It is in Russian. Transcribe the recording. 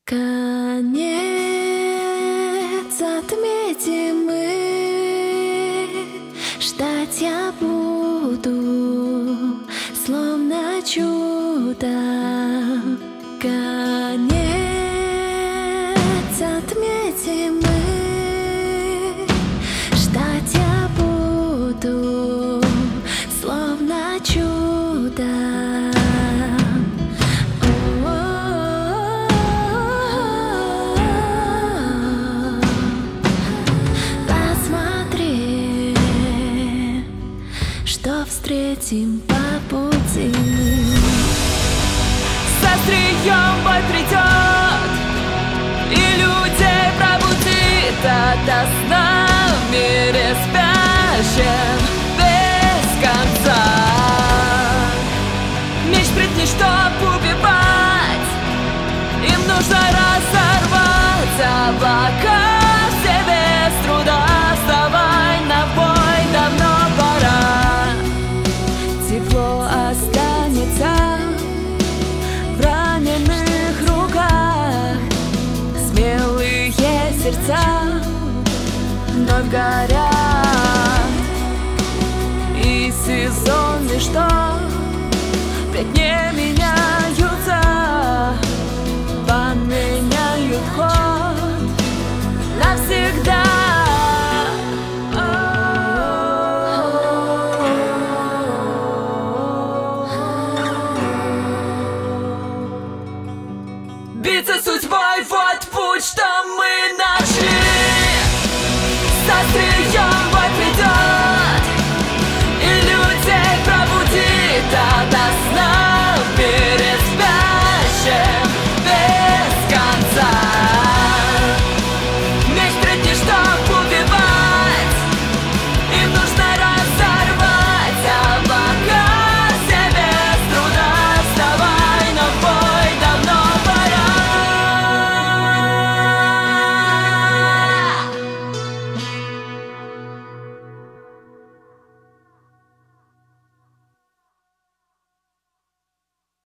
Конец отметим мы, ждать я буду, словно чудо. Конец отметим мы, ждать я буду, словно чудо. Что встретим по пути мы. С острием бой придет и людей пробудит ото сна в мире спящем без конца. Меч притни, чтоб убивать, им нужно разорвать облака в себе с труда. Вставай на бой, давно пора. Тепло останется в раненых руках, смелые сердца вновь горят, и сезоны, что впредь не меняются, поменяют ход навсегда. Биться судьбой, вот путь, что мы нашли. С острием бой придет и людей пробудит ото сна в мире спящем без конца.